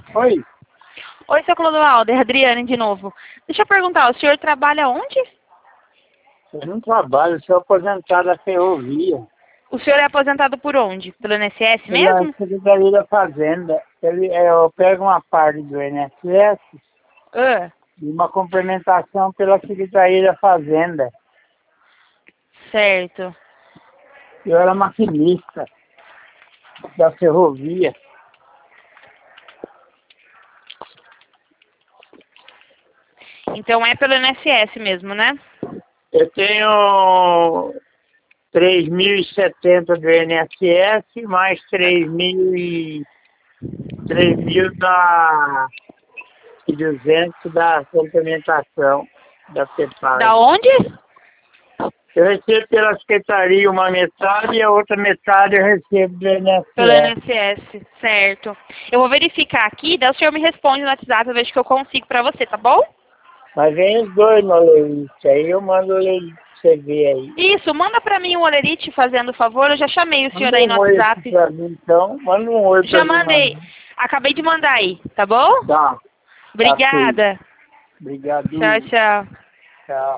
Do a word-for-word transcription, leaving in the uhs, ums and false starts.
Oi, Oi, seu Clodoaldo, é a Adriane de novo. Deixa eu perguntar, o senhor trabalha onde? eu não trabalho, sou aposentado da ferrovia, O senhor é aposentado por onde? Pelo I N S S pela mesmo? Secretaria da Fazenda. Ele, é, eu pego uma parte do I N S S Ah, e uma complementação pela Secretaria da Fazenda. certo. Eu era maquinista da ferrovia. Então é pelo I N S S mesmo, né? Eu tenho três mil e setenta do I N S S, mais três mil e três mil da e duzentos da complementação da Da CEPAG. onde? Eu recebo pela secretaria uma metade e a outra metade eu recebo do Pelo I N S S. I N S S, certo. Eu vou verificar aqui, daí o senhor me responde no WhatsApp, eu vejo que eu consigo pra você, tá bom? Mas vem os dois no Olerite, aí eu mando o Olerite pra você ver aí. Isso, manda pra mim o Olerite, fazendo favor, eu já chamei o senhor Manda aí no um oi aqui WhatsApp. pra mim então, manda um oi pra Já mim, mandei, mano. acabei de mandar aí, tá bom? Tá, tá feio. Obrigada. Tchau, Obrigadinho. tchau. Tchau.